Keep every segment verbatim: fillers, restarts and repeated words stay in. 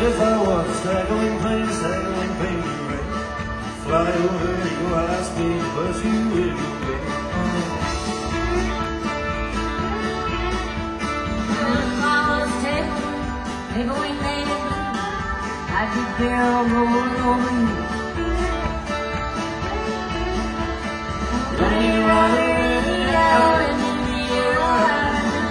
If I was a staggering plane, staggering plane, fly over your high speed, but you will be. If I was a staggering plane, I'd be barrel rolling over you. Running around the radio in the air.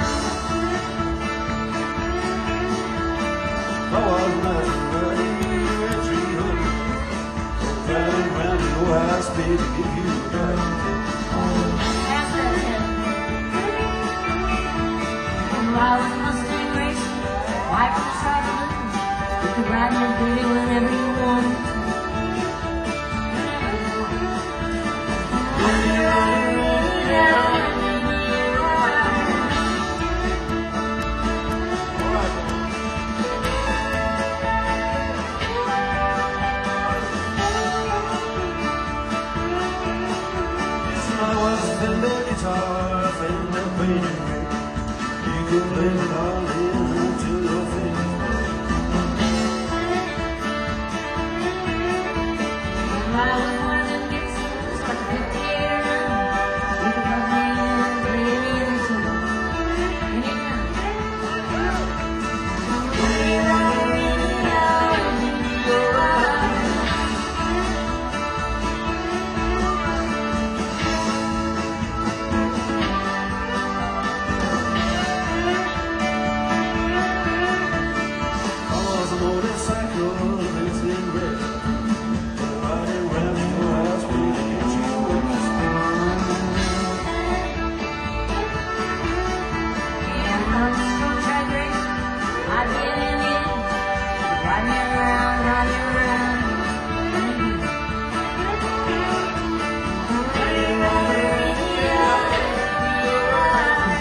I was running, running at three hundred, driving round at your high speed to get you back. And while the Mustang racing, white and chocolate, you could ride me, baby, whenever you want. Running around the radio in the air. I was a Fender guitar, a Fender painted rig. You could blend it all in until your fingers break. I was one of them Dixons, like a fifty year run. You could come in and play any song, anytime. Running around the radio in the air. Motorcycle racing red, riding round your house to get you west. Yeah, I'm still track racing. I get in it, ride me around, ride me around. Running around the radio in the air.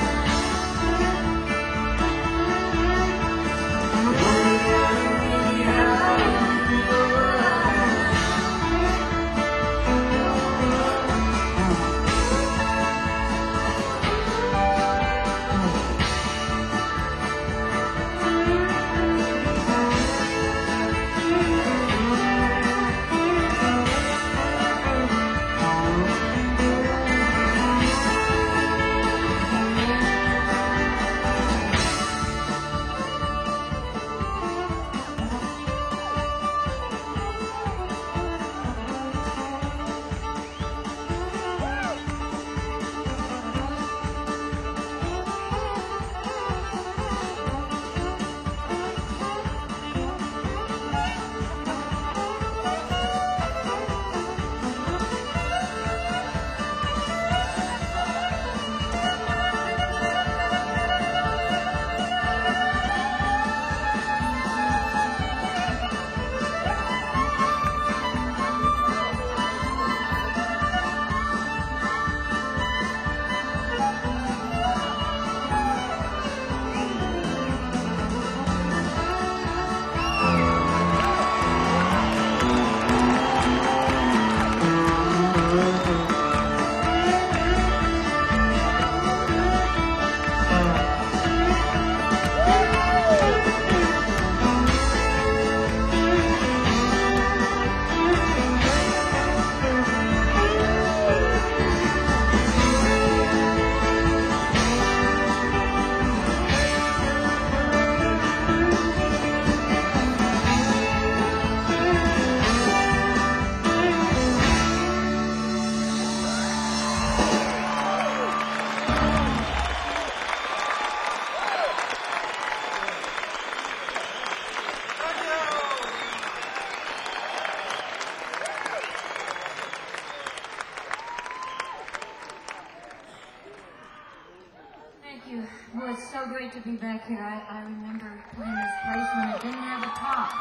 Well, it's so great to be back here. I, I remember playing this place when it didn't have a top.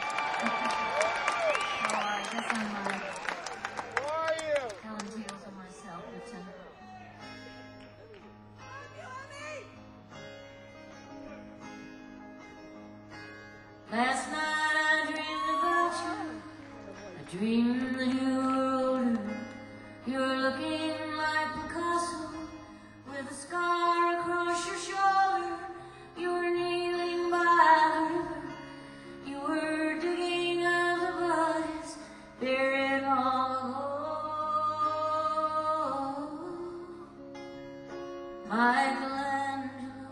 So I guess I'm uh, telling tales of myself. It's a, last night I dreamed about you. I dreamed that you were older. You were looking like Picasso with a scar across your shoulder. You were kneeling by the river. You were Michelangelo.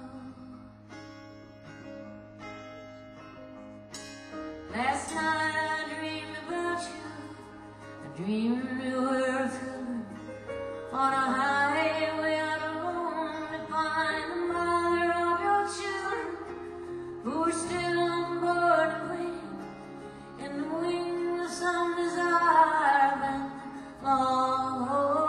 Last night I dreamed about you. I dreamed you were a fiddler on a highway out alone to find the mother of your children who were still on board and waiting in the wings of some desire been long.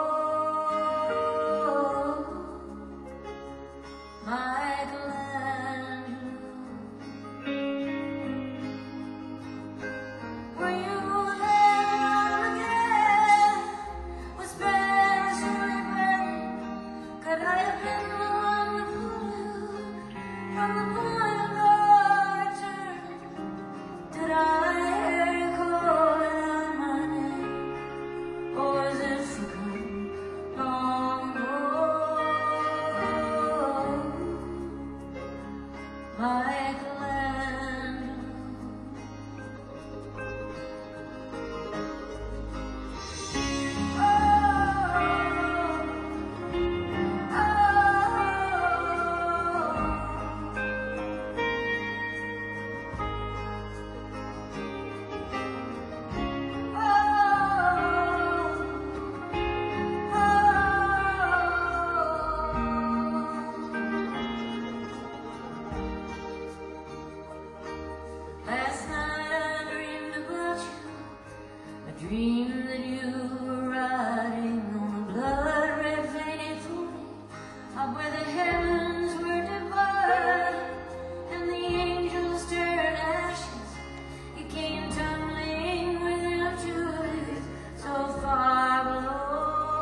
Dream that you were riding on a blood-red faded pony, up where the heavens were divided and the angels turned ashes. You came tumbling without Juliet so far below.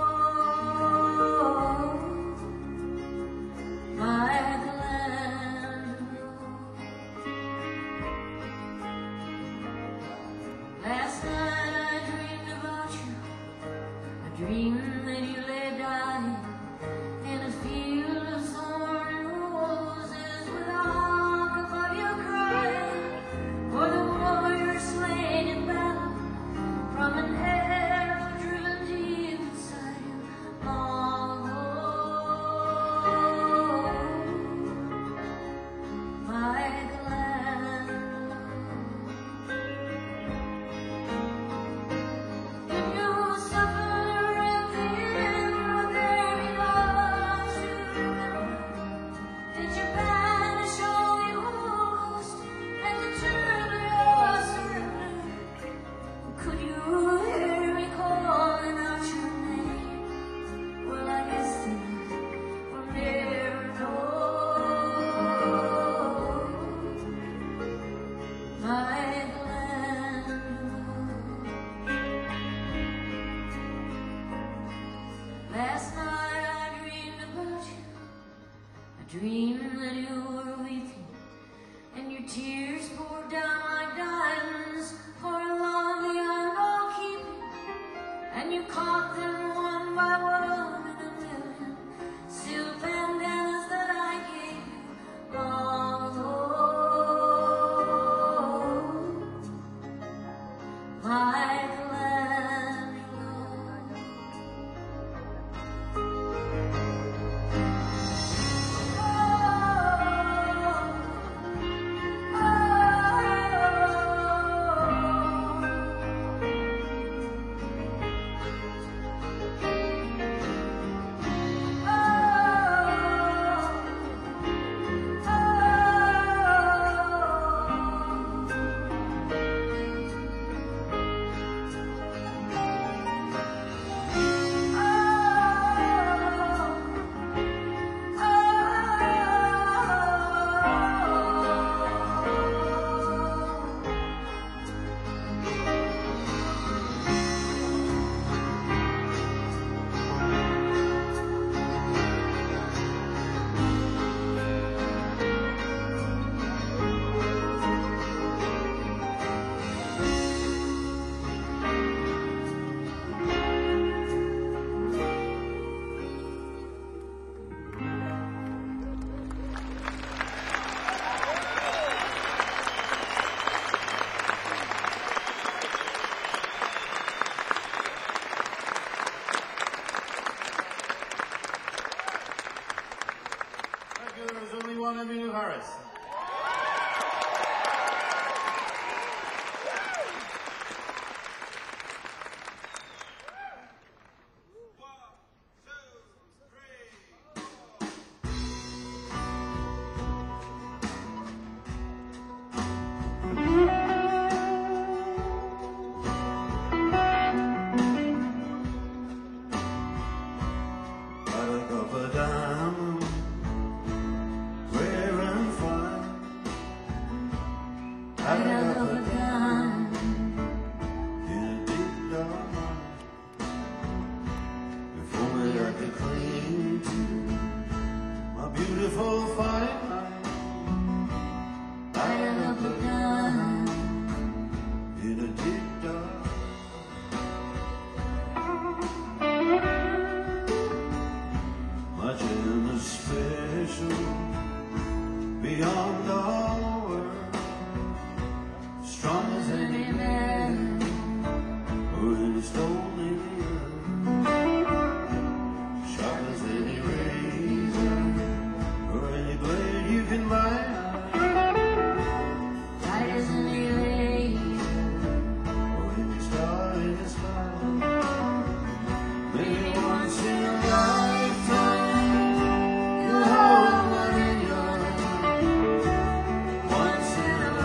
Michelangelo. Last night dream that you lay dying in a field of thorn roses with a harp of your crying for the warrior slain in battle from an arrow driven deep inside you long ago. Michelangelo. And you suffer. Last night I dreamed about you. I dreamed that you were weeping and your tears poured down like diamonds for a love beyond all keeping, and you caught them one by one in a million silk bandanas that I gave you long ago. Michelangelo. you. There's only one Emmylou Harris. I got up a gun in a deep dark mine. If only I could cling to my beautiful fine line. I got up a gun in a deep dark. My gem is special beyond all words. Strong as any man or any stone in the earth, sharp as any razor or any blade you can buy, light as any laser or any star in the sky. Maybe once in a lifetime you'll hold one in your hand. Once in a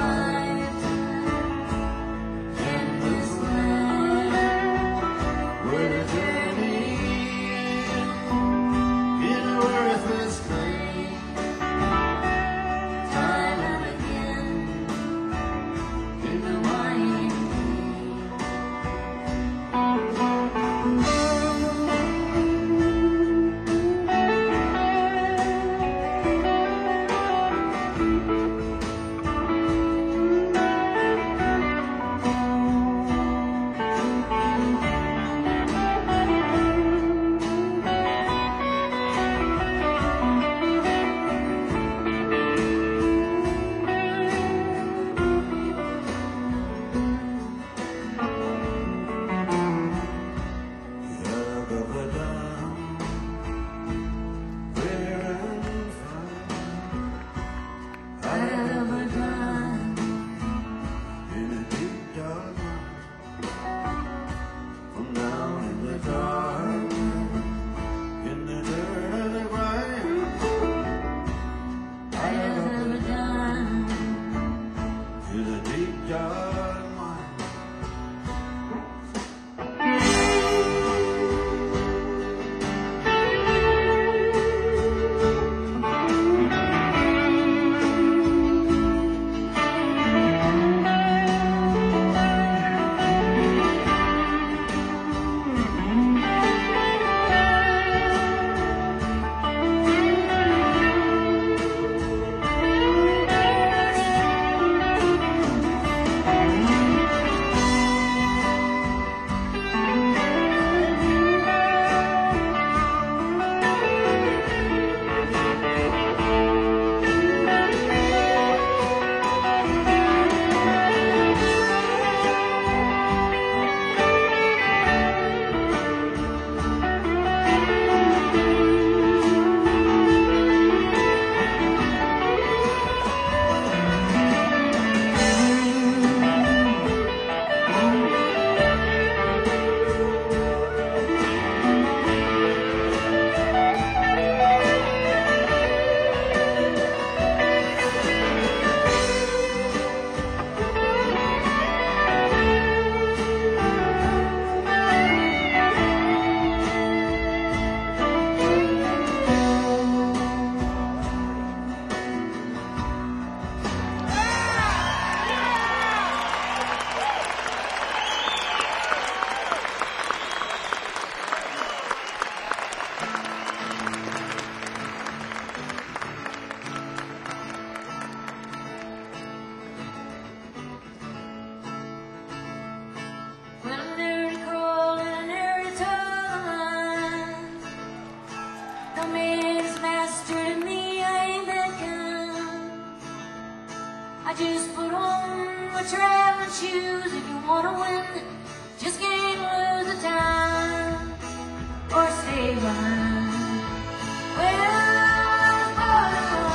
I just put on my traveling shoes. If you wanna win, just can't lose the time or stay behind. Well, I was born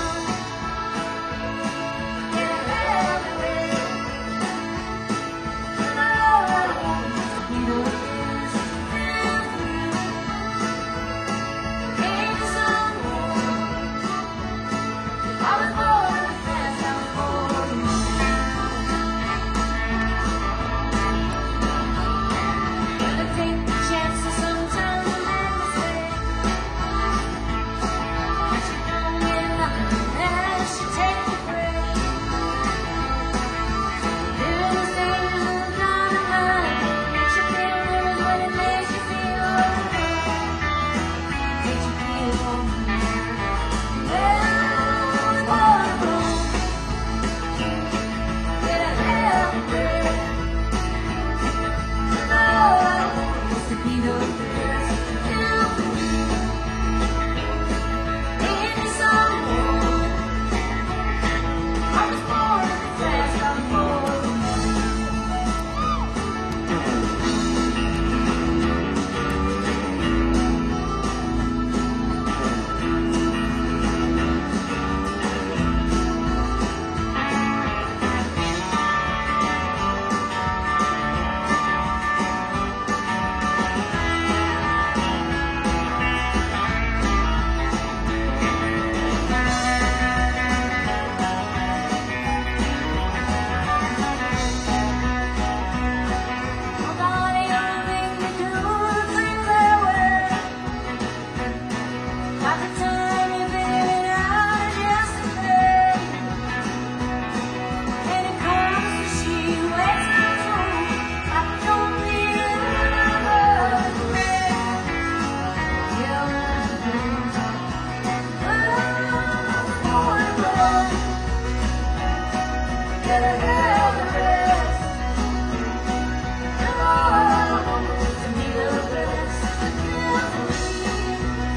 get ahead of the rest. And all I want is to be the best that can be.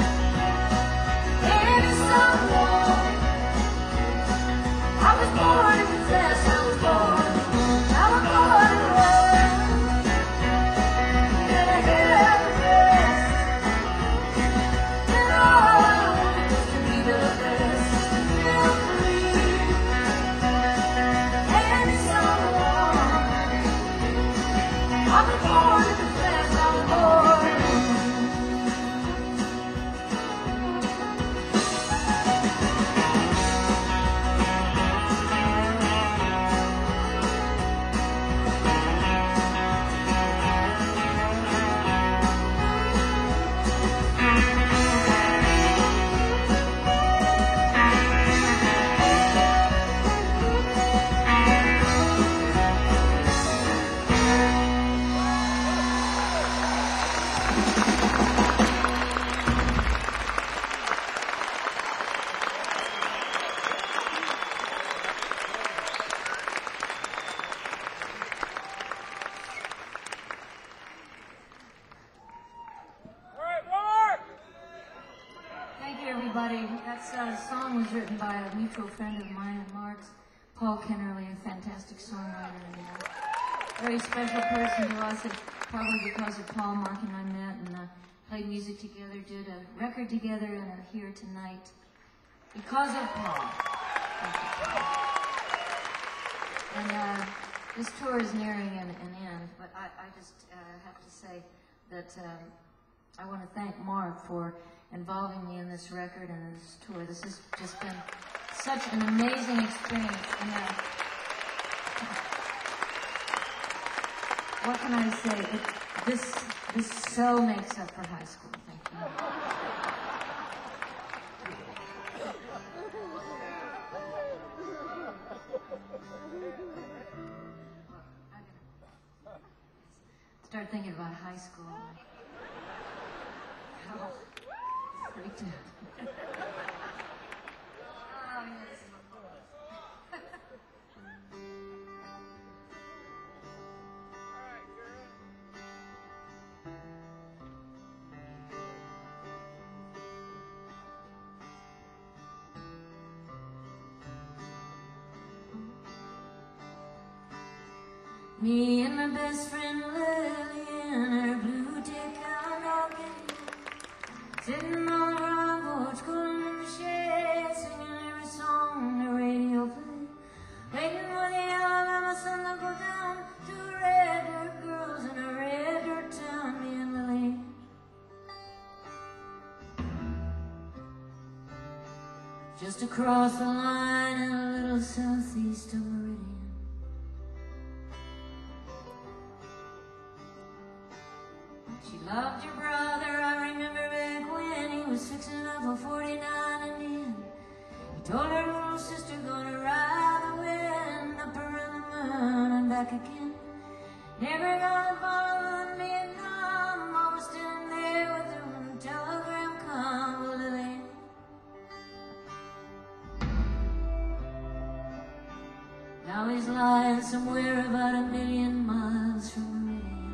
Maybe someone. I was born to confess, I was born. I was born to love. Get ahead of the rest. And all I want is to be the best that can be. Maybe someone. I was born to confess, I was born. Thank you, everybody. That uh, song was written by a mutual friend of mine and Mark's, Paul Kennerly, a fantastic songwriter and a very special person to us. It's probably because of Paul, Mark and I met and uh, played music together, did a record together, and are here tonight because of Paul. Thank you, Paul. And uh, this tour is nearing an, an end, but I, I just uh, have to say that um, I want to thank Mark for involving me in this record and in this tour. This has just been such an amazing experience. And uh, what can I say? It, this this so makes up for high school. Thank you. Well, I gotta start thinking about high school. Oh. Freaked out. Oh, yes. Me and my best friend Lily in her blue tick-out walking, sitting on the front porch, cooling in the shade, singing every song the radio played, waiting for the Alabama sun to go down to red dirt girls in a red dirt town, me and Lily. Just across the line in a little southeast of Meridian. She loved your brother, I remember back when he was fixing up a forty-nine Indian. He told her little sister, gonna ride the wind up around the moon and back again. Never gonna follow in Vietnam, always standing there with her when the telegram come, but Lily. Now he's lying somewhere about a million miles from Meridian.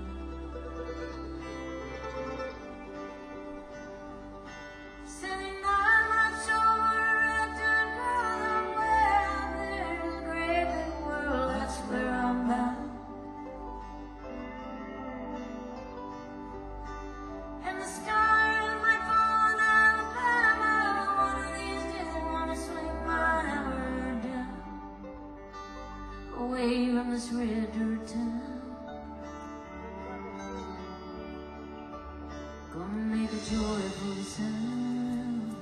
Away from this red dirt town, gonna make a joyful sound.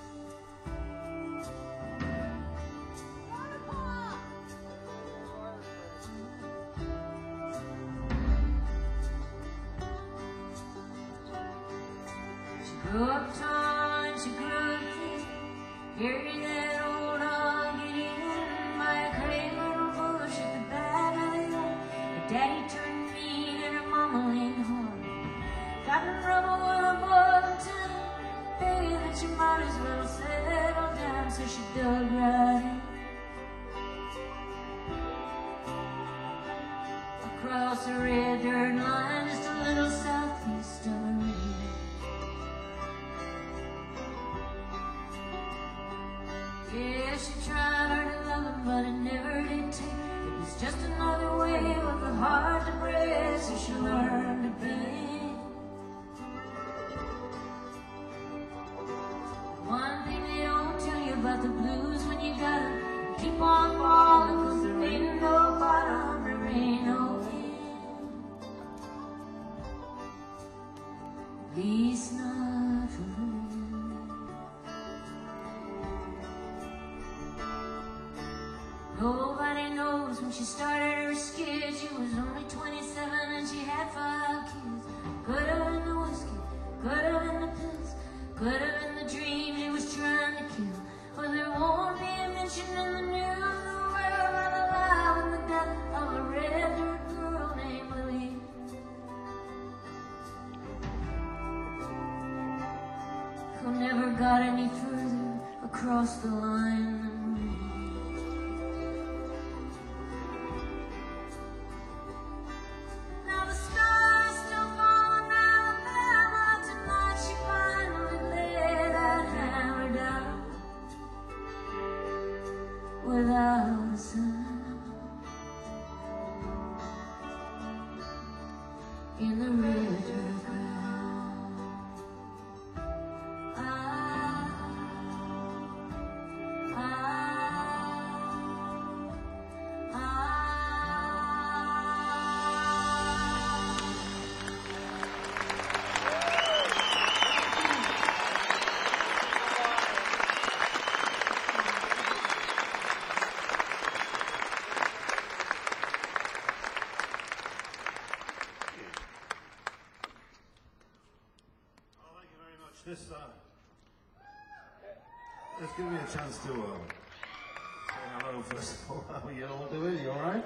She grew up tall and she grew up thin, carried that old dog in by a cradle. Daddy turned mean and her mama leaned hard. Got in trouble with a boy in town, baby, that you might as well settle down. So she dug right in. across a red dirt line just a little southeast of her ridge. Yeah, she tried hard to love him, but it never did take. It was just another wave of the heart to break, so she learned to bend. One thing they don't tell you about the blues when you gotta keep on falling, 'cause there ain't no bottom, there ain't no end. At least not for me. Nobody knows when she started her skid. She was only twenty-seven and she had five kids. Could have been the whiskey, could have been the pills, could have been the dream he was trying to kill. But there won't be a mention in the news of the world of the life and the death of a red dirt girl named Lily. Who never got any further across the line. Without a sound in the river ground. Ah, ah, ah. This, uh, let's give me a chance to, uh, say hello first of all. How are you all doing? You alright?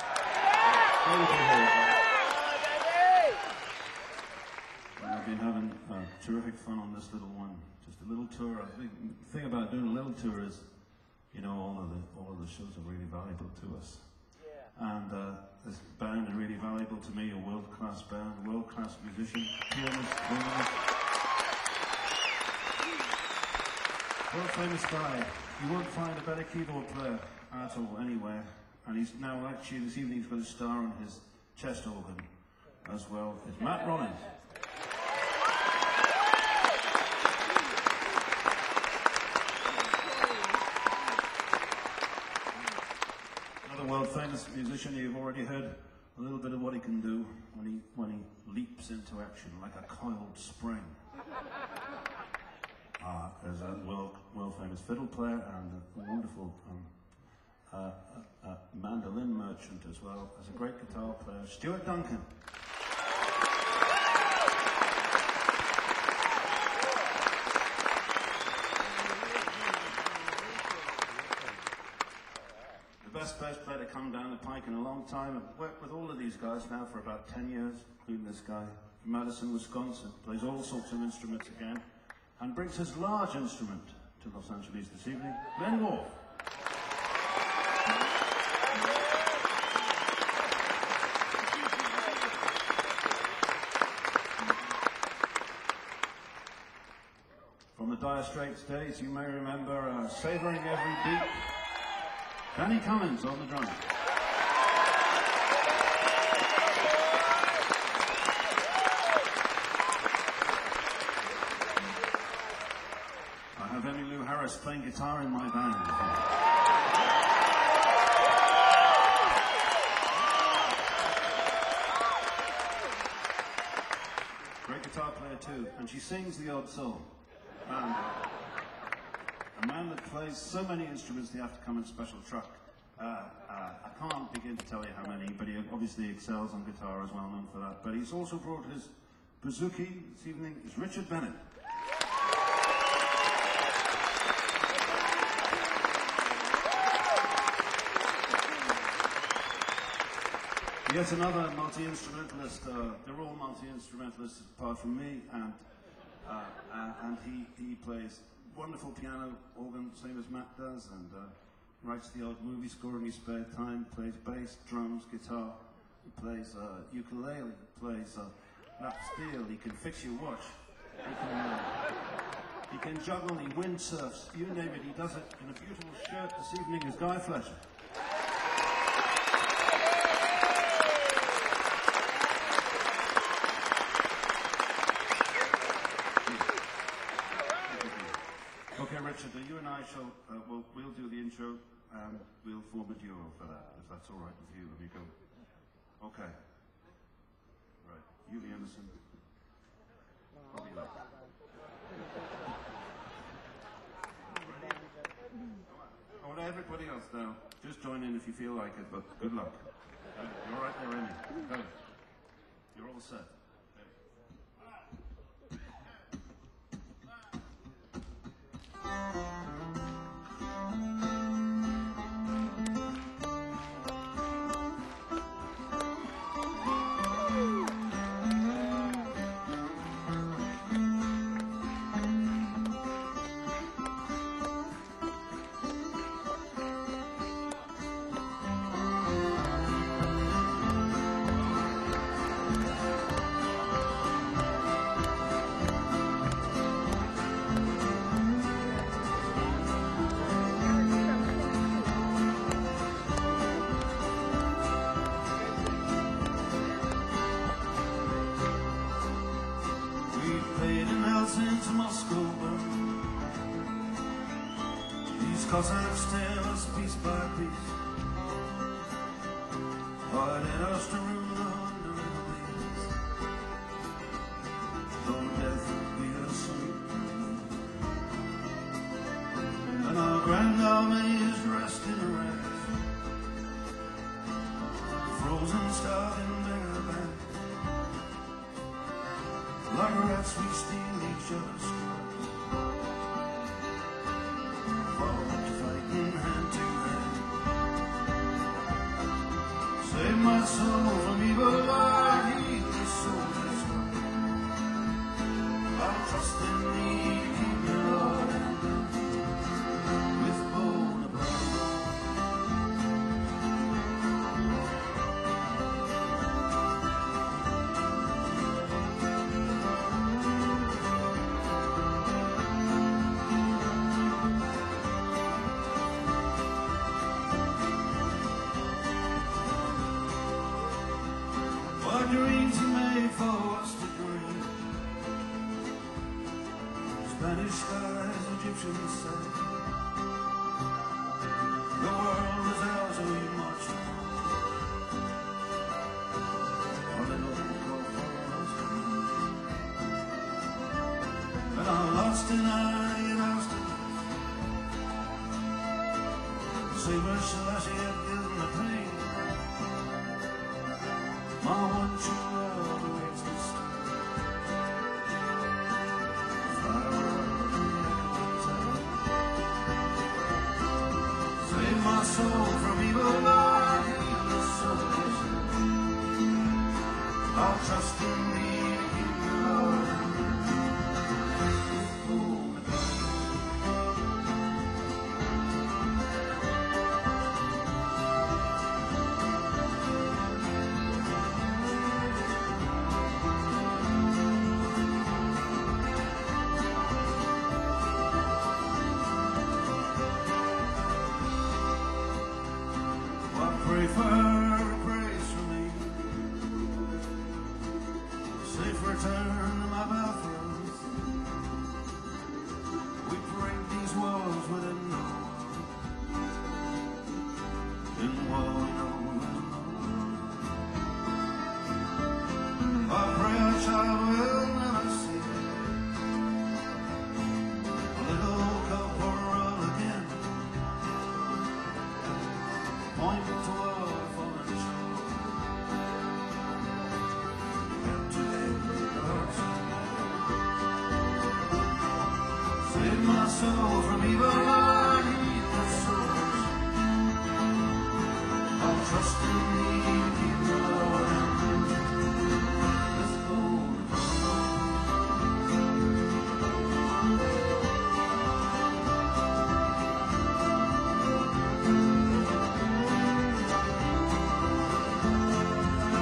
I've been having uh, terrific fun on this little one. Just a little tour. I think the thing about doing a little tour is, you know, all of the all of the shows are really valuable to us. And uh, this band are really valuable to me. A world-class band, world-class musician, pianist, violinist. World famous guy. You won't find a better keyboard player at all anywhere. And he's now actually this evening he's got a star on his chest organ as well. It's Matt Rollins. Another world famous musician. You've already heard a little bit of what he can do when he when he leaps into action like a coiled spring. Uh, there's a world, world famous fiddle player and a wonderful um, uh, uh, uh, mandolin merchant as well as a great guitar player, Stuart Duncan. The best bass player to come down the pike in a long time. I've worked with all of these guys now for about ten years, including this guy from Madison, Wisconsin. Plays all sorts of instruments again. And brings his large instrument to Los Angeles this evening, Glenn Wolfe. From the Dire Straits days, you may remember uh, Savoring Every Beat. Danny Cummins on the drums. Playing guitar in my band. Great guitar player too, and she sings the odd song. And a man that plays so many instruments they have to come in a special truck. Uh, uh, I can't begin to tell you how many, but he obviously excels on guitar, is well known for that. But he's also brought his bouzouki this evening. Is Richard Bennett. Yet another multi-instrumentalist. Uh, they're all multi-instrumentalists apart from me, and uh, uh, and he he plays wonderful piano, organ, same as Matt does, and uh, writes the odd movie score in his spare time. Plays bass, drums, guitar, he plays uh, ukulele, he plays uh, lap steel, he can fix your watch, he can, uh, he can juggle, he windsurfs, you name it, he does it in a beautiful shirt. This evening is Guy Fletcher. Okay, Richard, you and I shall, uh, we'll, we'll do the intro and we'll form a duo for that, if that's all right with you. Let me go. Okay. Right. Julie Emerson. Probably like that. I want everybody else now. Just join in if you feel like it, but good luck. Okay. You're all right there, Amy. Okay. You're all set. Into Moscow burn. These Cossacks tear us piece by piece. Why let us to rule under the wings? Though death will be a sweet, and our grand army is dressed in rags, frozen, starving, bareback. Like rats we steal each other's scraps, fought fighting hand to hand. Save my soul from evil, I heed the soldier's cry. I trust in thee, King Lord, with Bonaparte. Dreams he made for us to dream. Spanish skies, Egyptian sand. The world was ours, so we marched on an old call for us. And I lost an eye and I was to Saber Selassie had given the pain. My one true love awaits the sun. Save my soul from evil, Lord, heal the soul. I'll trust in thee, King Lord. Pray for her, praise for me. Safe return to my Belfast. We break these walls within no one. In war we know there's no one. I pray our child will never see a little corporal again. Point to save my soul from evil, Lord, heed the souls. I'll trust in thee, King Lord, with Bonaparte.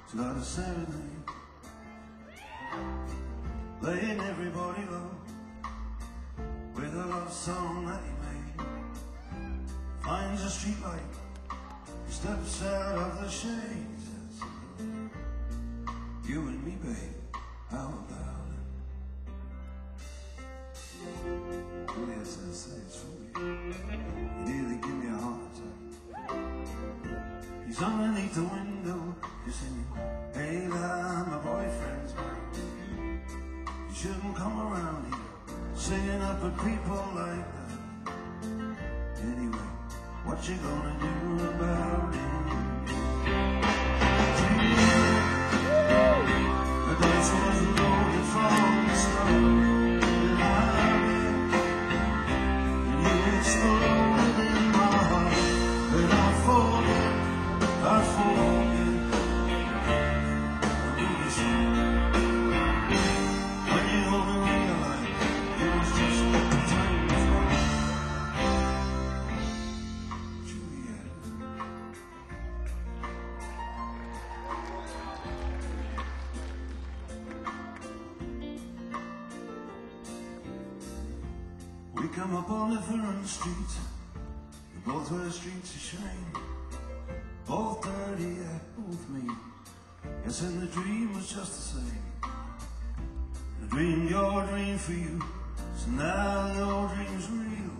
got a serenade, laying everybody low with a love song that he made. Finds a street light, he steps out of the shade, says, you and me, babe, how about it? Yes, I say it's for you. You nearly give me a heart attack. He's underneath the window, he's singing, hey, there, my boyfriend's back. You shouldn't come around here singing up at people like that. Anyway, what you gonna do about it? The dice was loaded from the start, and I and you exploded in my heart, and I forget, I forget, I'm really sorry. When you only realize it was just the time was wrong. Juliet. We come up on different streets, we both wear streets of shame, both dirty, yeah, both mean. Yes, and the dream was just the same. I dreamed your dream for you, so now your dream's real.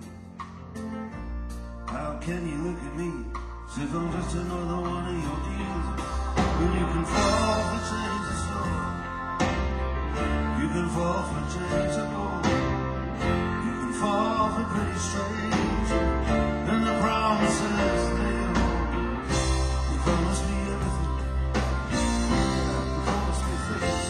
How can you look at me as if I'm just another one of your deals? When you can fall for chains of soul, you can fall for chains of gold, you can fall for pretty strange, and the promises they hold. You promised me everything, you promised me things.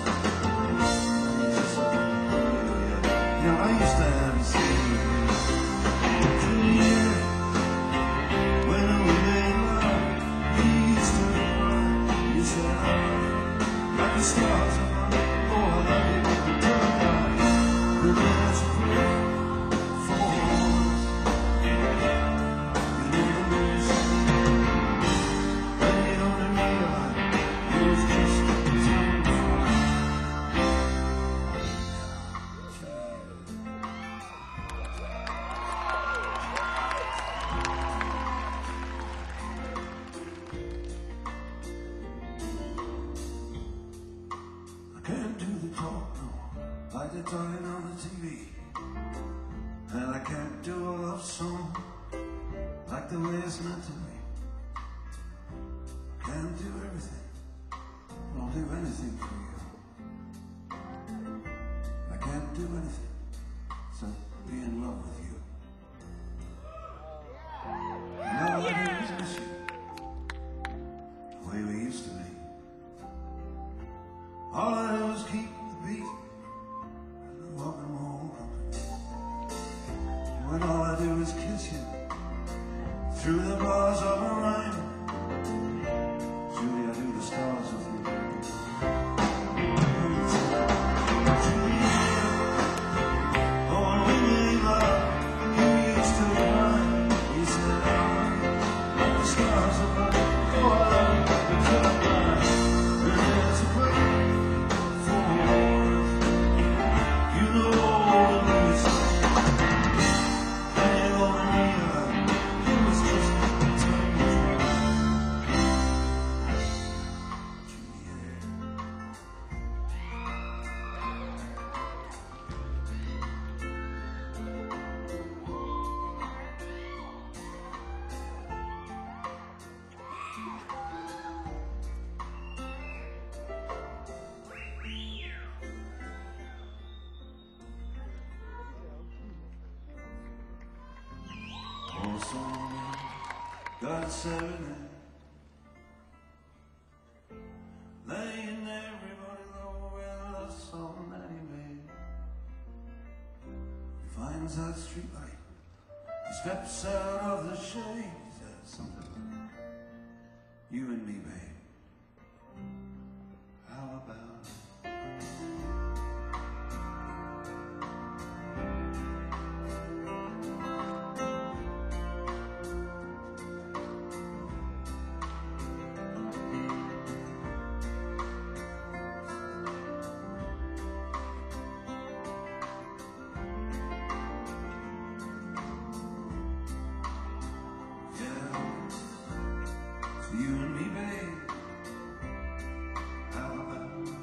I used to have you singing Juliet. When we made love, you used to cry. You said, I like the stars of my life. Oh, I love you like the dark. The dance of love for us. You never lose. And you don't realize it was just the time before. Can't do the talk, no, like they're talking on the T V. And I can't do a love song like the way it's meant to be. Can't do everything, I'll do anything for you. I can't do anything except be in love with you. And all I do is miss you, the way we used to be. All I do is keep the beat and the rock and roll company. When all I do is kiss you through the bars of a rhyme. Julie, I do the stars with you. Julie, oh, when we made love, you used to cry. You said, I like the stars of love. Oh, I love you like the sunlight. And there's a place. Got a serenade, laying everybody low with a love song that he made. He finds that street light, he steps out of the shade. He says something like, you and me, babe, how about it? you and me, babe. How about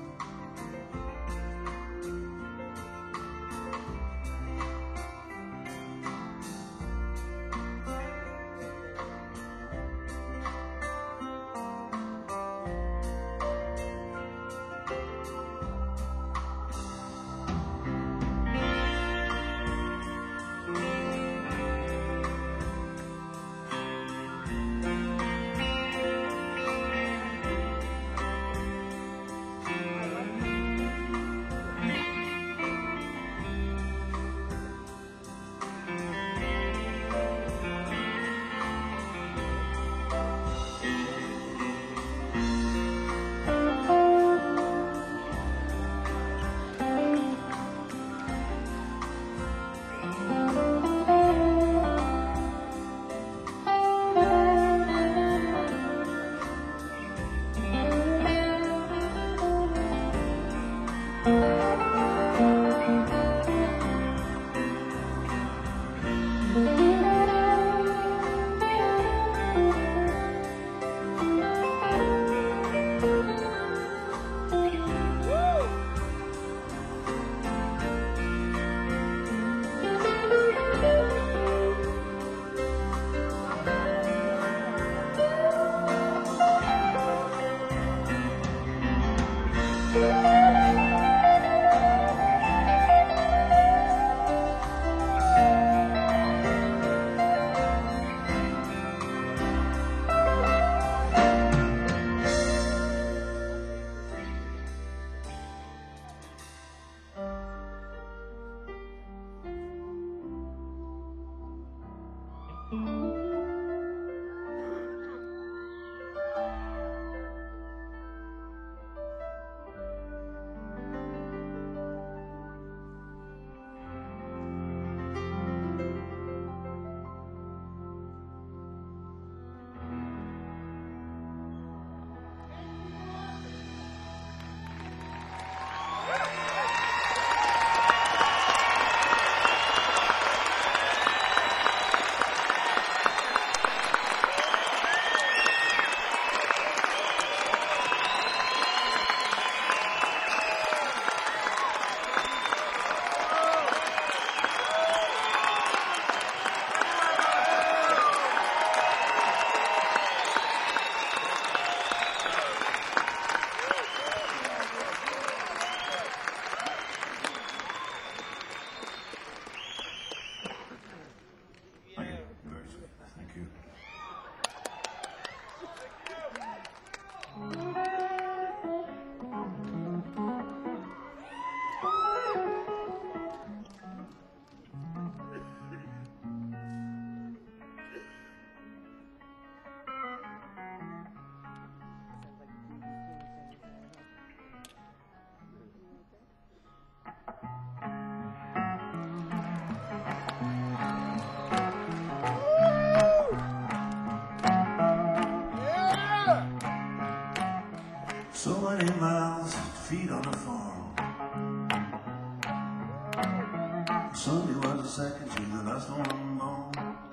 so many miles, feet on the farm. Sunday was the second, she's the last one born.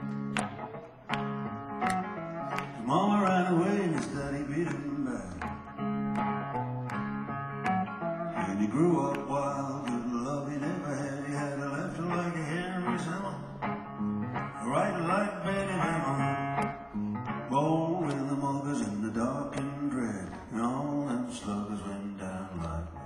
His mama ran away and his daddy beat him back. And he grew up wild with the love he never had. He had a laughter like a Henry Summer, a writing like Betty Hammer. Born with the muggers in the dark and dread, and all them sluggers went down like that.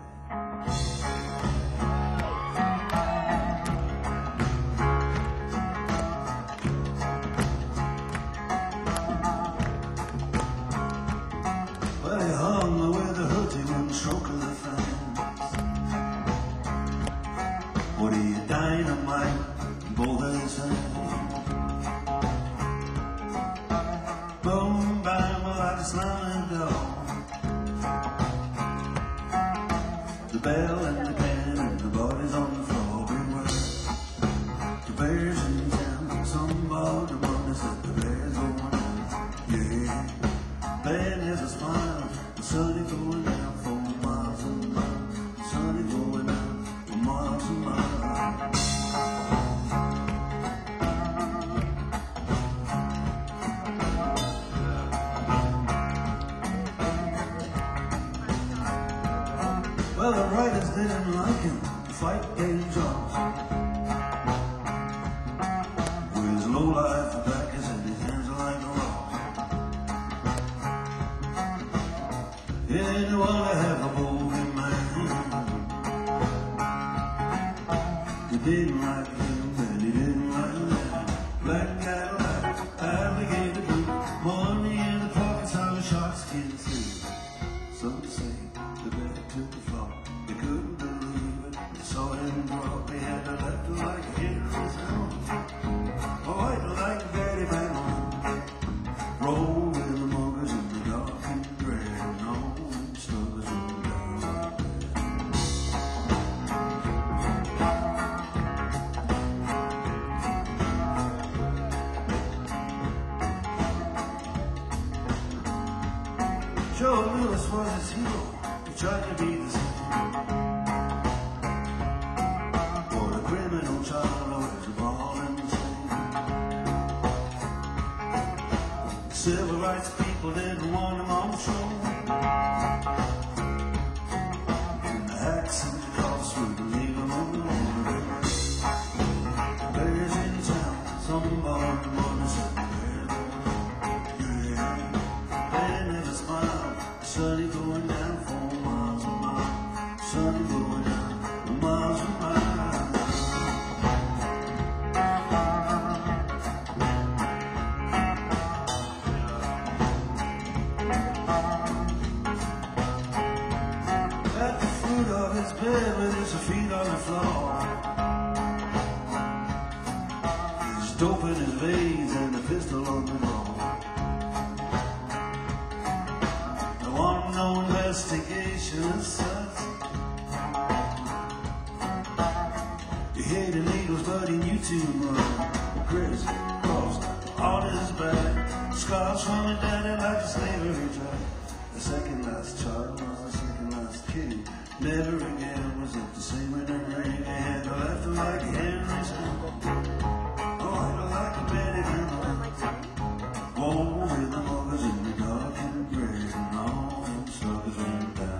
Well, he hung with the hood, he wouldn't stroke of the fans. What are you, dynamite in both of his hands? Boom, bang, like a slamming door. The bell and the can and the bodies on the floor. Beware, the bears in town. Somebody wonder said the bears going down. Yeah, bad has a smile. The sun is going down for miles and miles. The sun is going down for miles and miles. looking to fight dangerous. With his low life tobacco and his hands like a rock. Anyone to have a bogey man. He didn't like him and he didn't like that. Black Cadillac, alligator blue, money in the pockets of a shark skin suit. Some say the bear took the fall. They couldn't believe it. They saw him drop. They had to left like a hit in his house. Oh, white like a Betty Van Horn. Roll with the muggers in the dark and gray. And all them sluggers in the dark. Joe Lewis was his hero. He tried to be the same. For the criminal child always a ball in the same. Civil rights people didn't want him on the show. And the hacks and the cops would leave him alone. Bears in town, some ball in money, some bears on. Yeah, they never smile. Sunny going down for miles and miles. Sunny going down for miles and miles. At the foot of his bed with his feet on the floor. His dope in his veins and a pistol on the wall. No investigation as such. He hated needles, but he knew too much. Chris crossed on his back, scars from a daddy like a slavery track. The second last child was the second last kid. Never again was it the same when the ring. He had to laugh like Henry's home. Oh, like a Betty Van Horn. Oh, with the muggers in the dark and gray and all. Sluggers went down.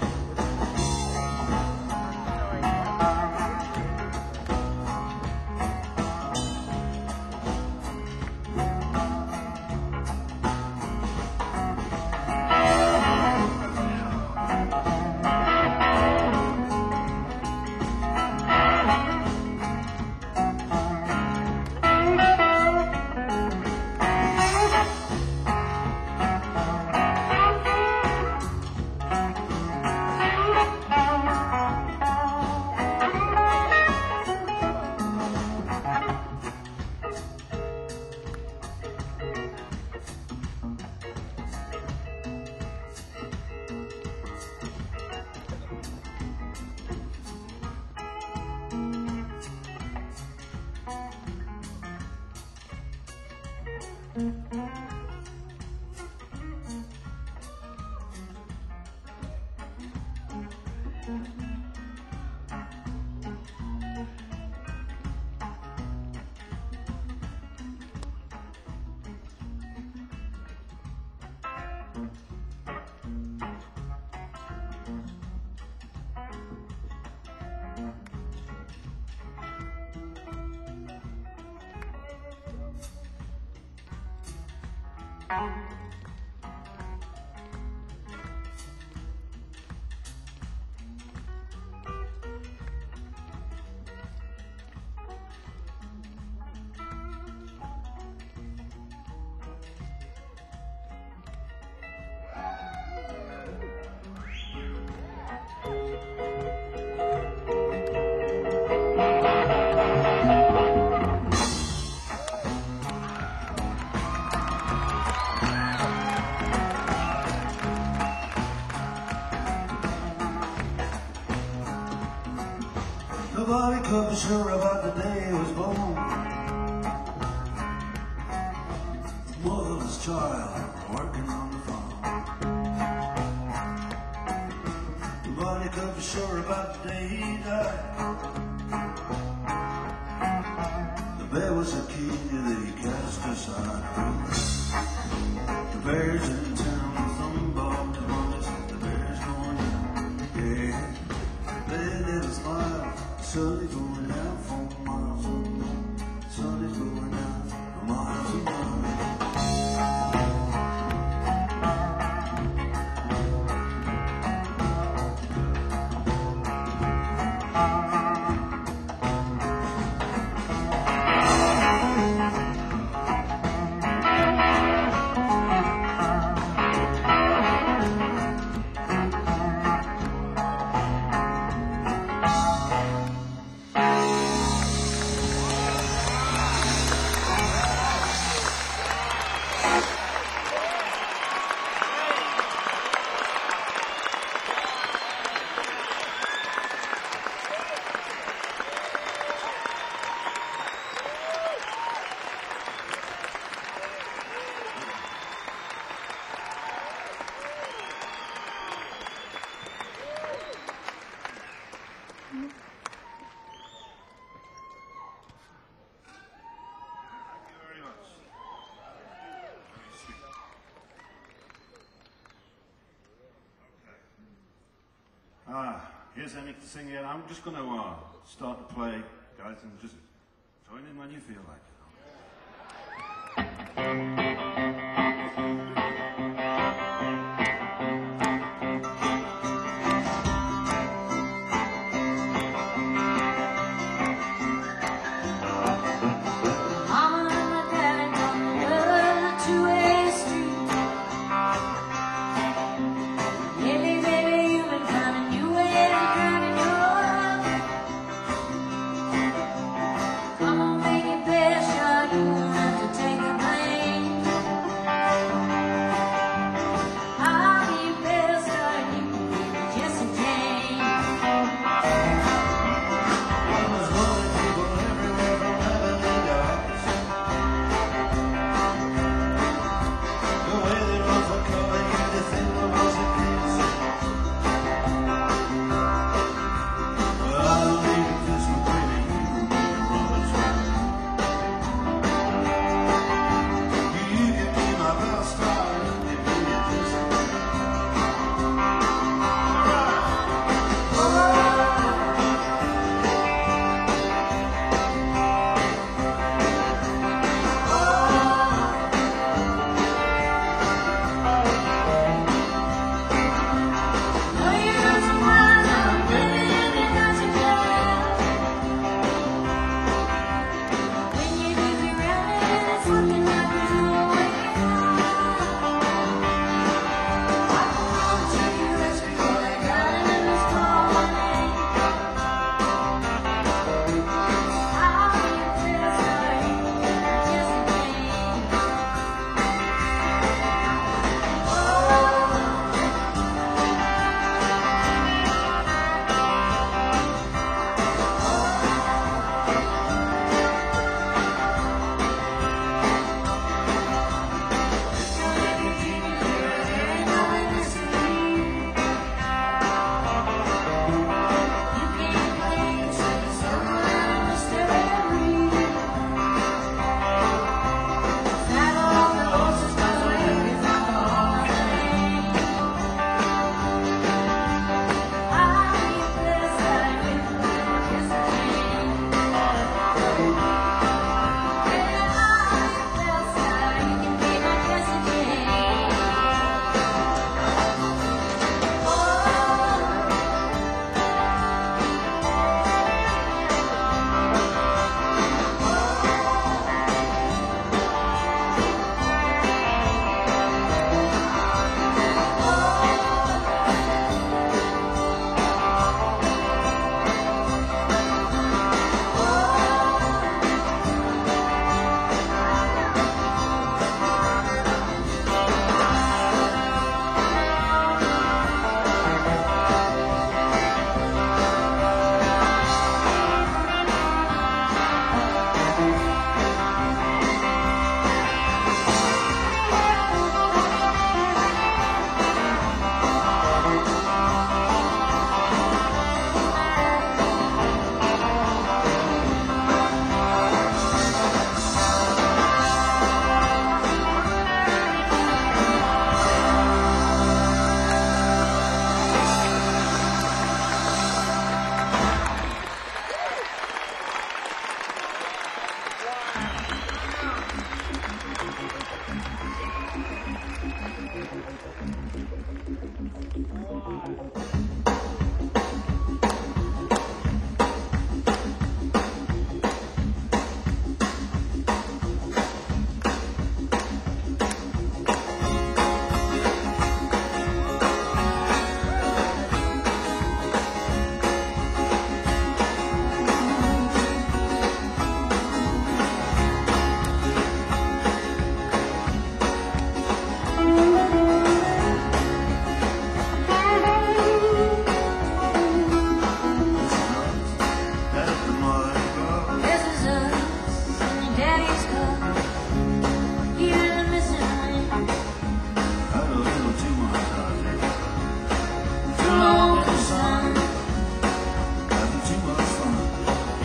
Nobody could be sure about the day he was born. Motherless child working on the farm. Nobody could be sure about the day he died. The bear was a kid that he cast aside. The bears in town, some bought the money, the bears going down. Yeah, they never sun is going down for miles and miles. Sun is going down for miles and miles. Ah, here's Emmett to sing it. I'm just going to uh, start to play, guys, and just join in when you feel like it. Mama and my daddy don't love the two-way street. Lately, baby, you've been finding new ways of driving your life. Come on, make it better, sure you won't have to take the blame.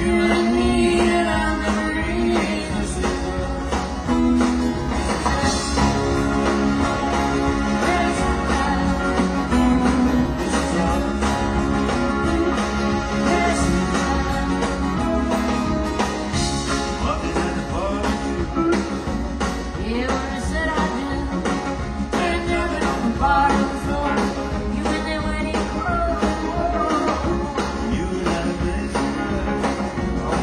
You and me, and I'll never raise a single. What is at the party? Yeah, when I said I do, there's nothing on the bottom floor. You in there when he closed. You and I place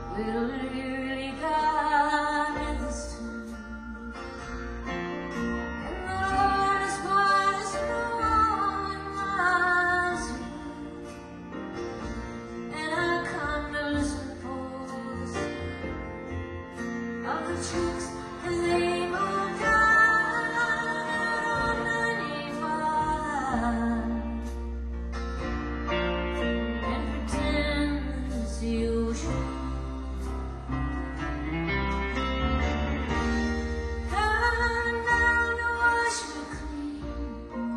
Will it really guide me this time? And the Lord is white as snow in my sleep, and I come to listen for the sound of the trucks as they move down ninety-five, and pretend it's the ocean. Coming down to wash me clean,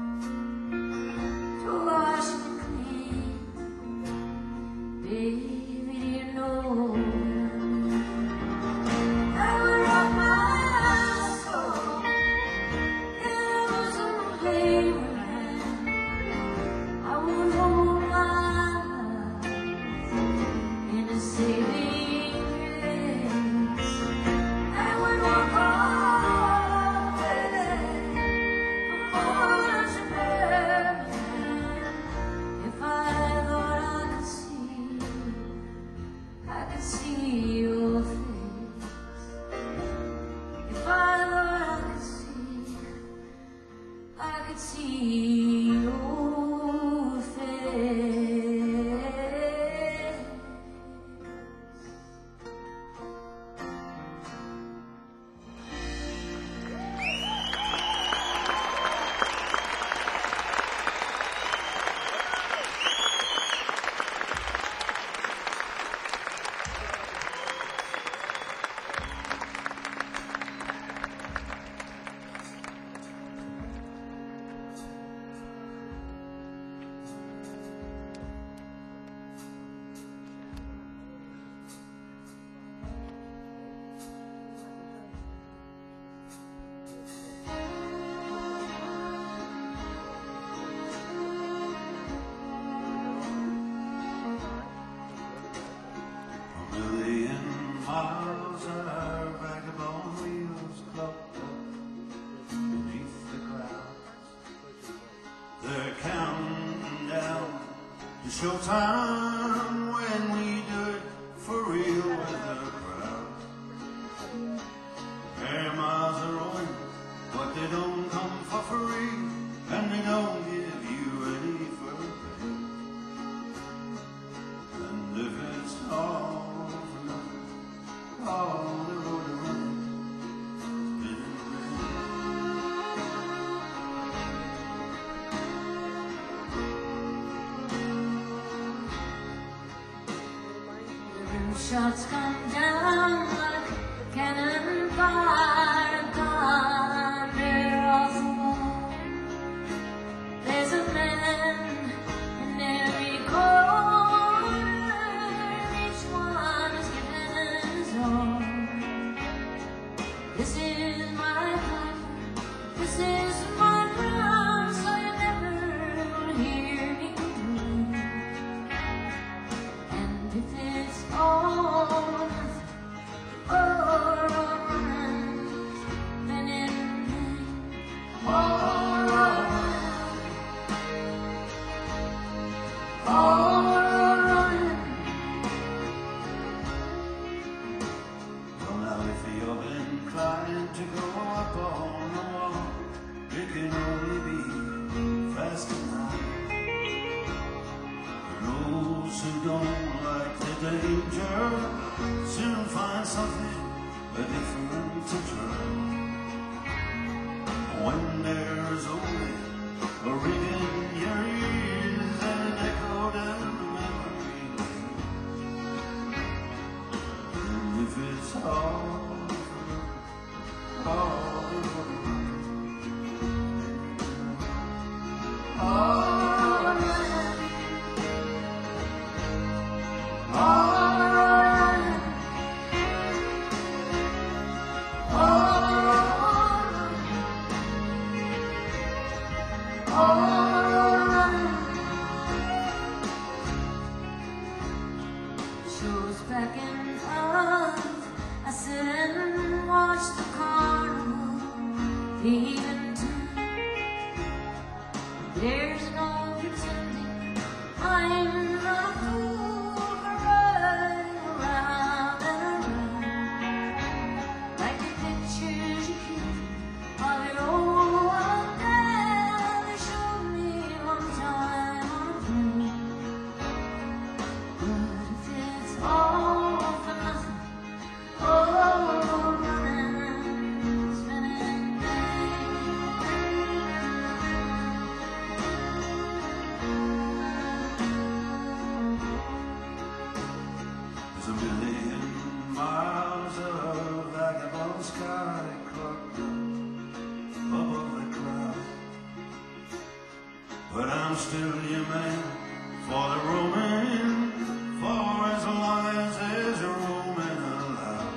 to wash me clean. Baby, do you know I would rock my soul if it was on playground? I would hold my life in a saving grace. I would walk all the way from Orange to Birmingham if I thought I could see, I could see your face. If I thought I could see, I could see your face. A million miles our vagabond wheels clocked up beneath the clouds. They're counting down to showtime when we do it for real with the crowd. Air miles are rolling, but they don't come for free, and they don't give you any for pay. And if it's all for nothing, all the road to run is in vain. The rim shots come down like cannon fire thunder off the wall. There's a man in every corner, each one is giving his all. This is my life, this is my drum, so you never will hear me breathe. And if it's all or none, then it means all or none, all or none. Well, now if you're inclined to go up on the wall, it can only be fast enough. Those who don't like the danger soon find something different to try. When there's only a ring in your ears and an echo down memory lane, and if it's all all all Shows back in front, I sit and watch the carnival leaving town. There's no pretending I'm not a fool for riding around. Sicilian man for the Roman, for as long as there's a Roman allowed.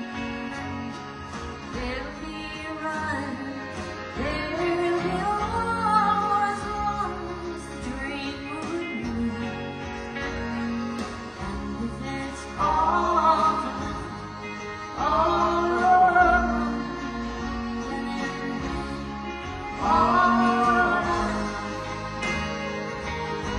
There'll be a run, there'll be a war as long as the dream will move. And if it's all for nothing, all alone, then it'll be all or nothing.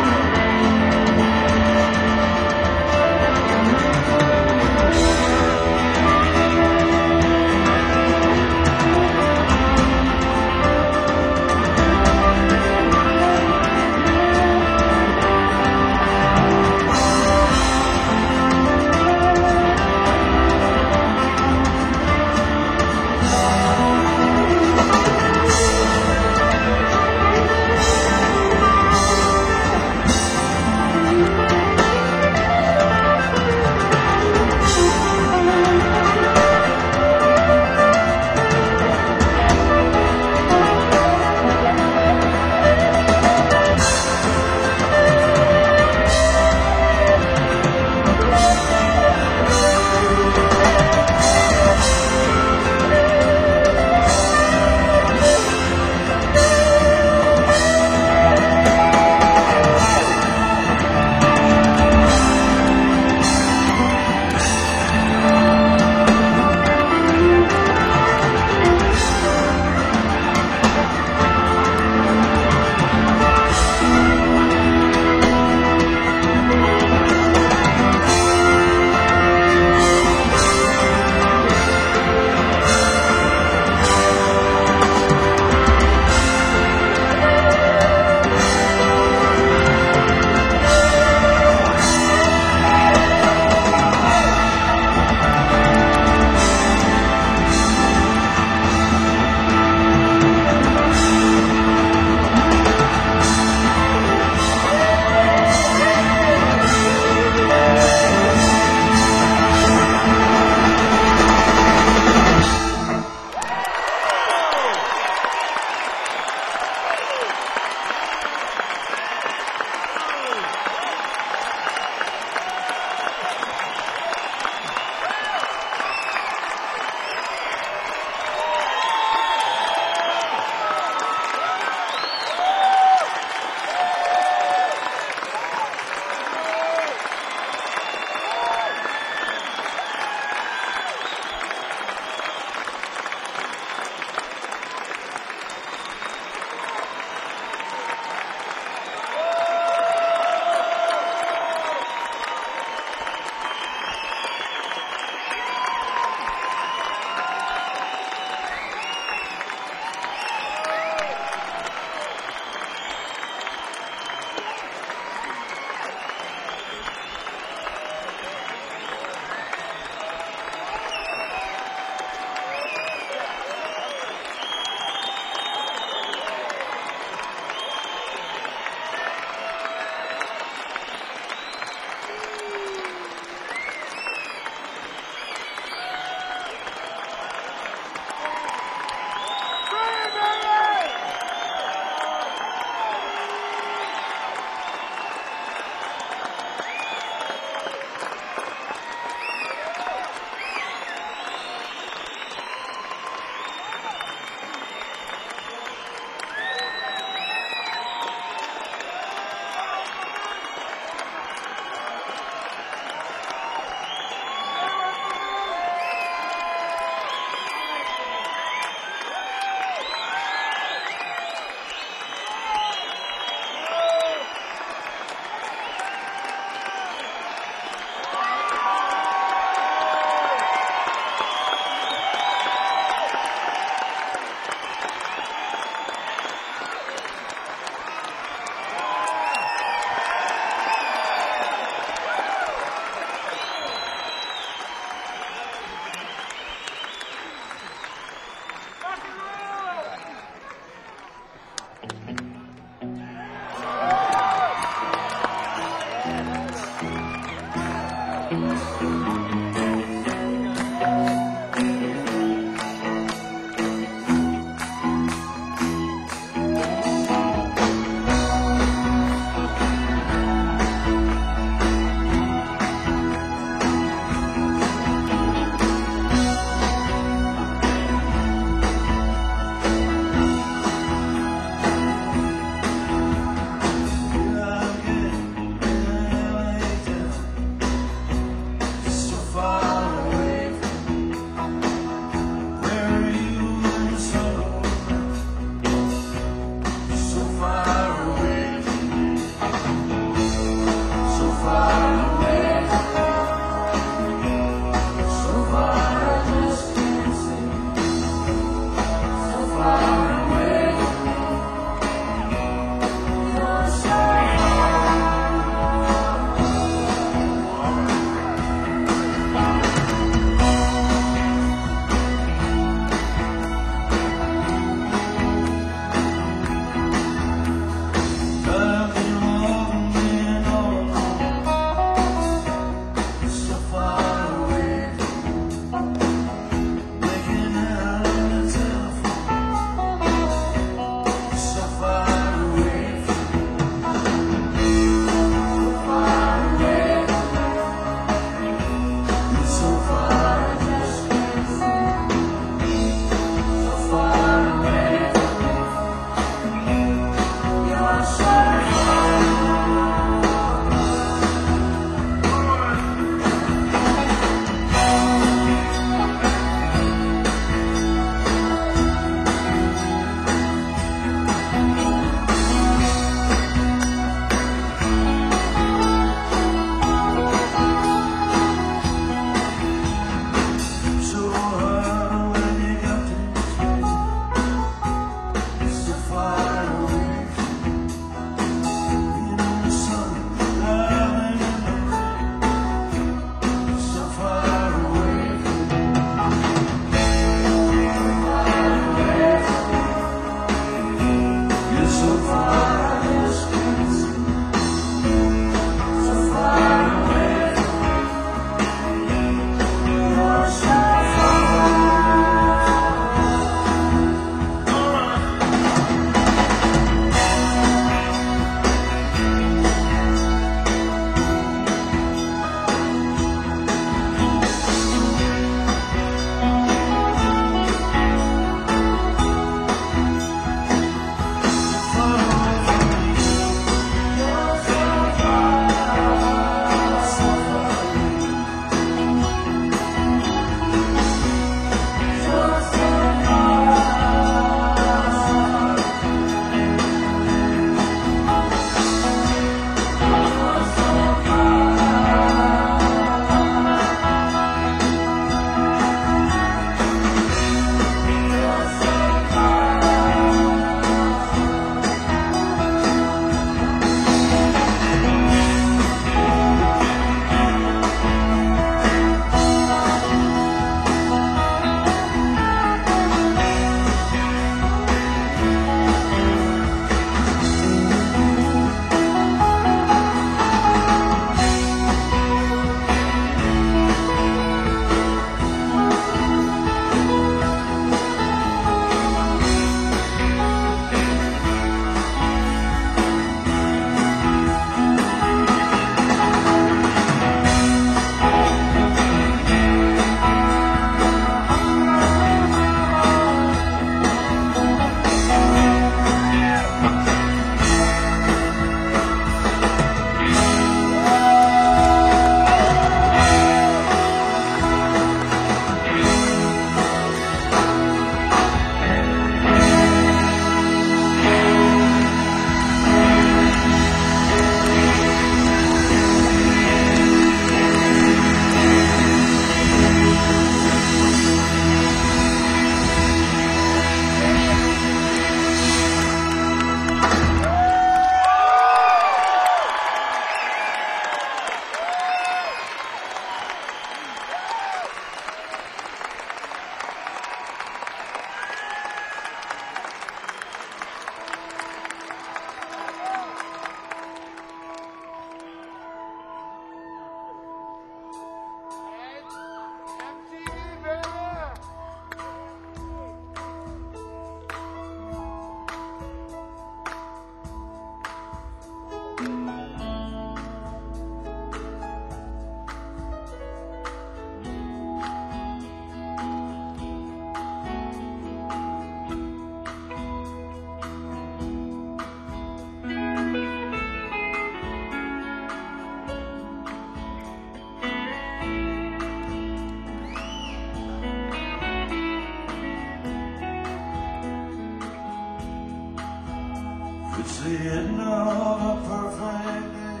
end of a perfect day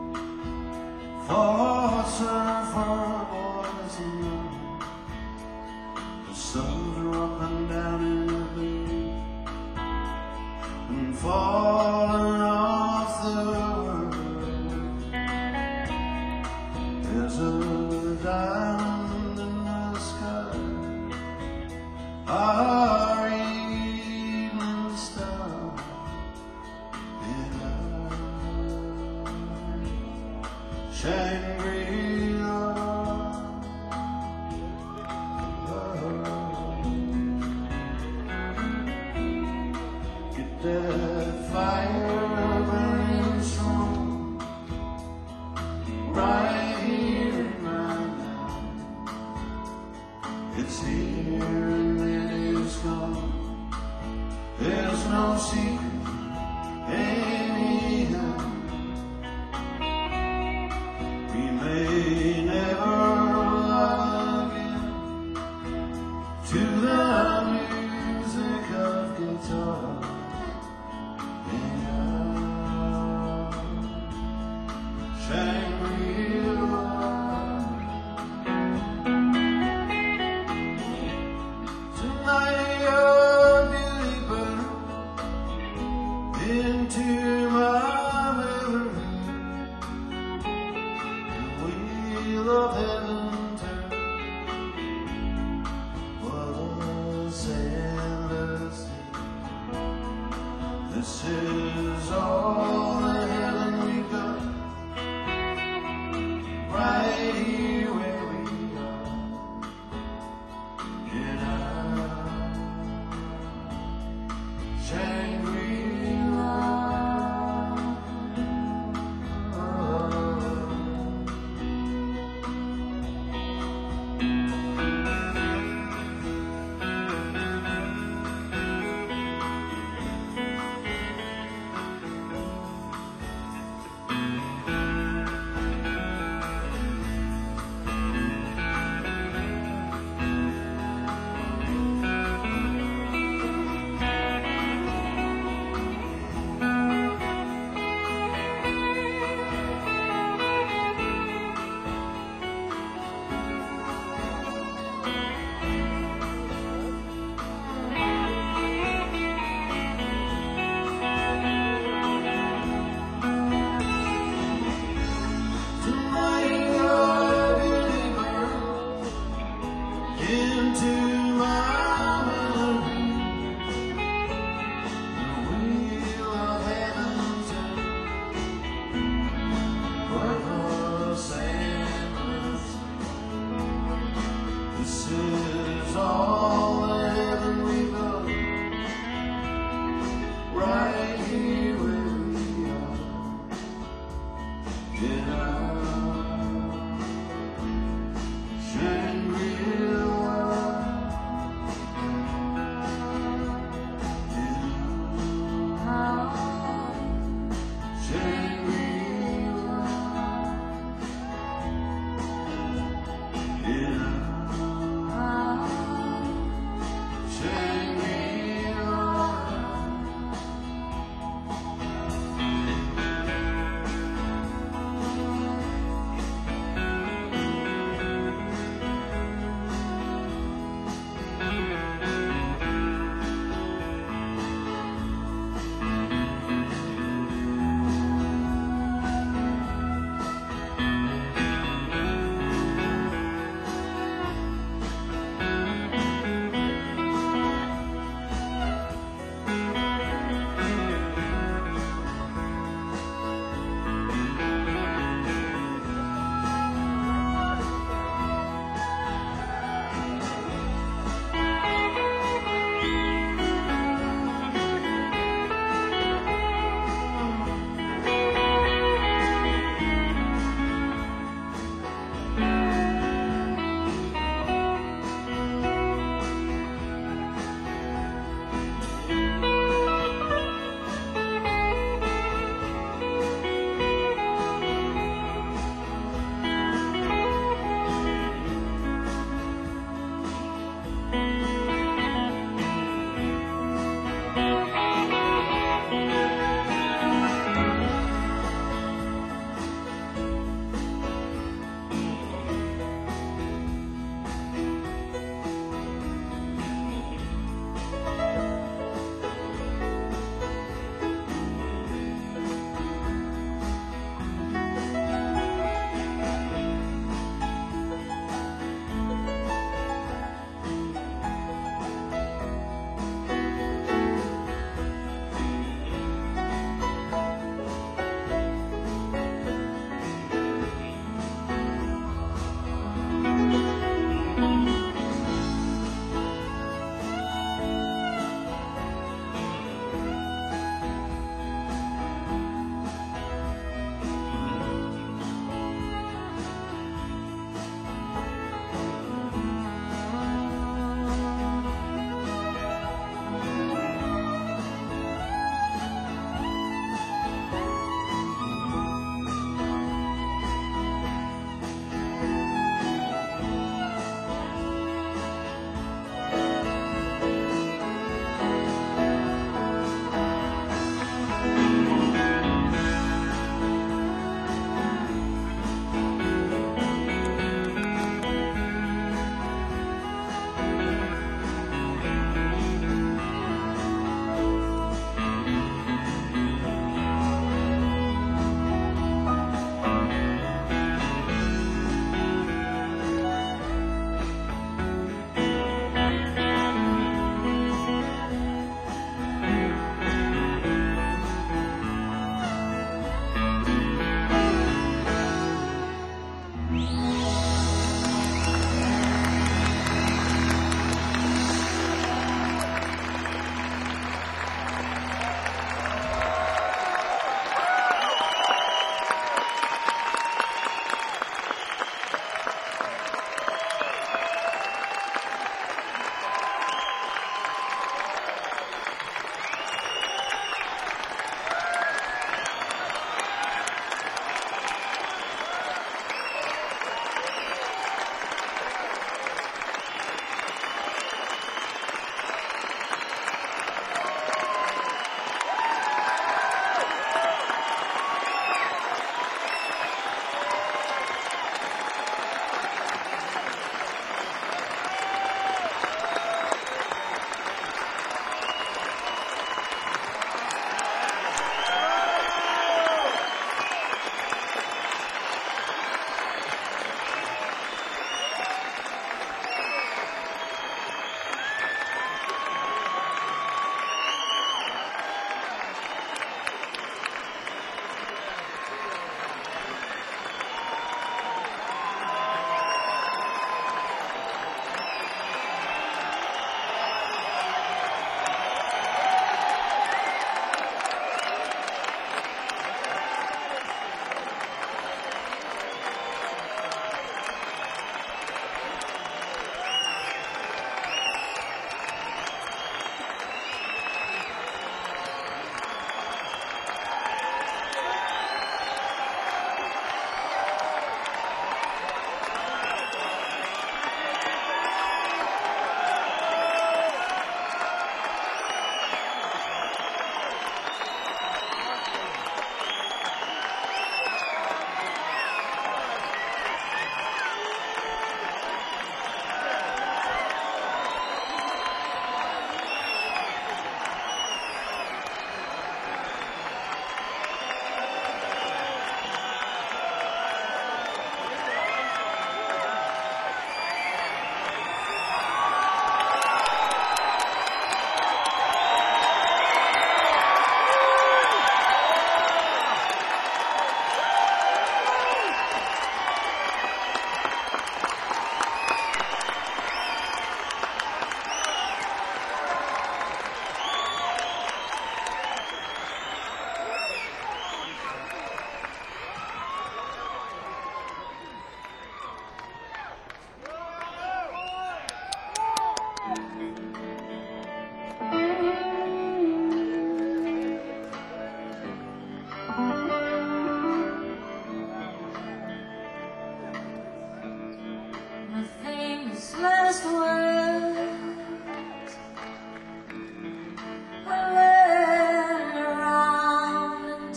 for surfer boys and girls. The sun's rocking down in the bay and falling off the world. There's a diamond in the sky, our evening star, and I, Shangri-La. Get that fire burning strong right here and right now. It's here and it is gone. There's no secret anyhow. We may never love again to the music of guitar. Shangri-La. Tonight you're Billy Bird into my memory. The wheel of heaven turns while the sailors sing. This is all the heaven we've got, right here where we are. Get out, Shangri-La.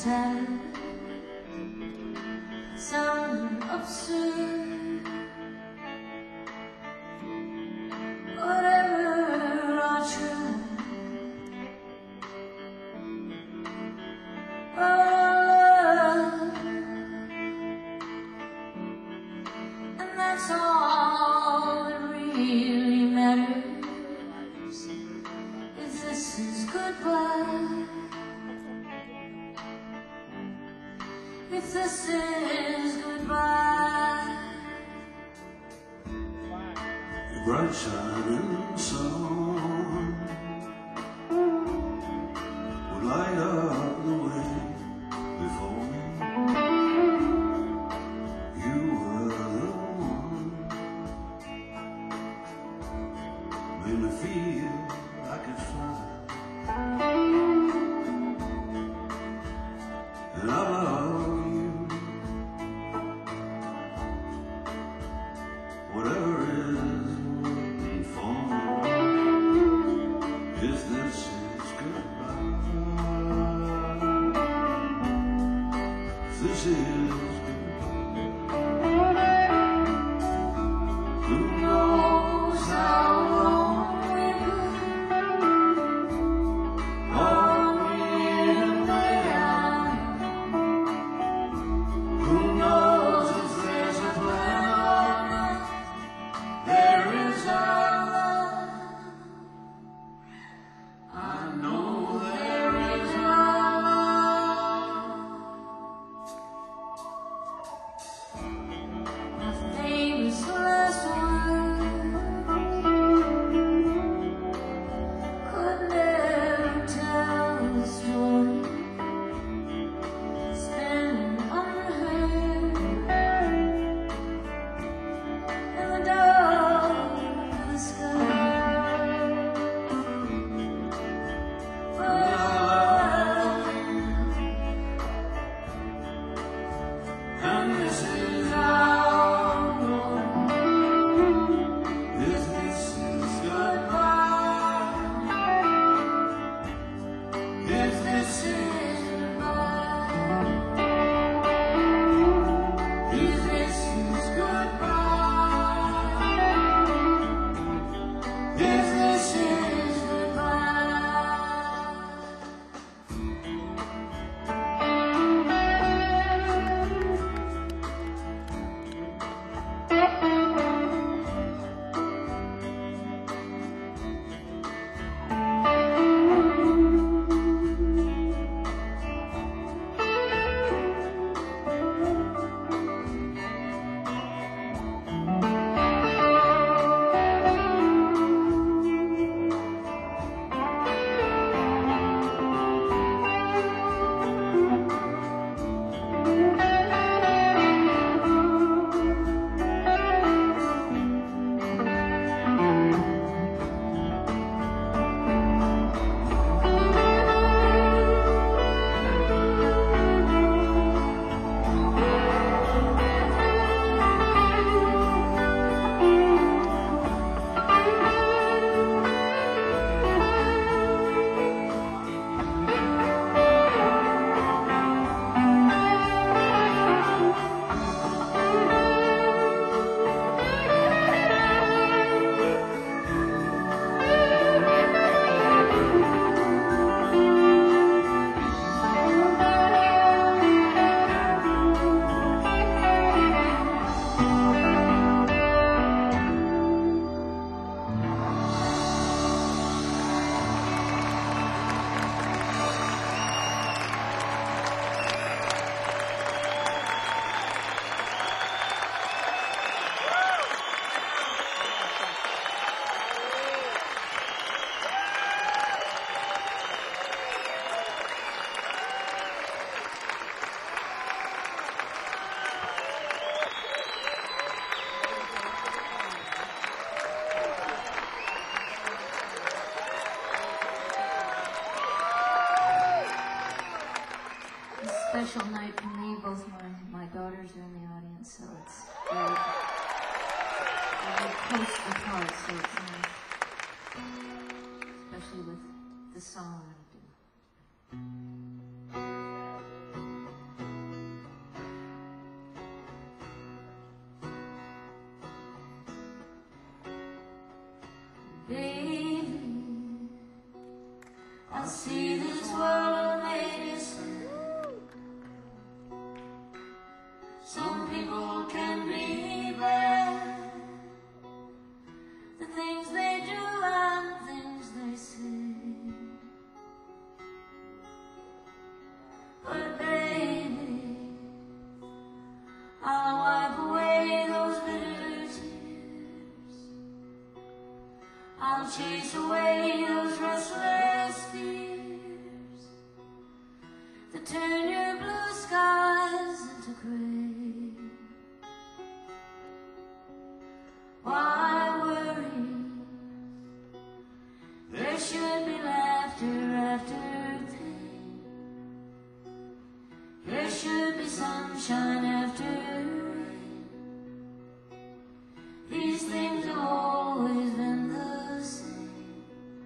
tattered, something absurd. Whatever I try, oh love, and that's all that really matters. If this is goodbye, if this is goodbye, the bright shining sun would light up the way before me. You were the one, made me feel I could fly, and I love you. Whatever is before me, if this is goodbye, if this is goodbye, who knows how long we could hold me and lay down. Who knows if there's a plan or not? There is a love. I know there is a love. my famous last word could never tell the story, spinning unheard in the dark of the sky. And this is how I'm going. If this is goodbye, if this is goodbye, if this is goodbye, if this is special night for me. Both my, my daughters are in the audience, so it's very, very close to the heart, so it's nice. Especially with the song I'm gonna do. I see this world made is some people can be bad. The things they do and the things they say. But baby, I'll wipe away those bitter tears. I'll chase away those restless fears that turn your blue skies into gray. Why worry? There should be laughter after pain. There should be sunshine after rain. These things have always been the same.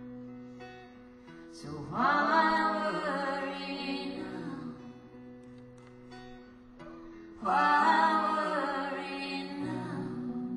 So why worry now? Why worry now?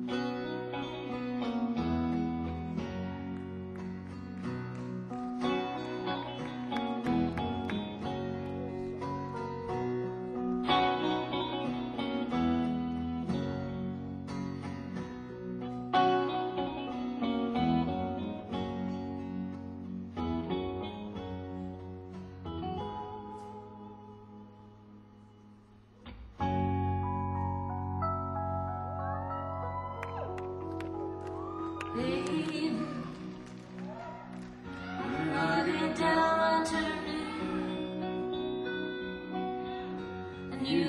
Baby, when I get down, I turn it, and you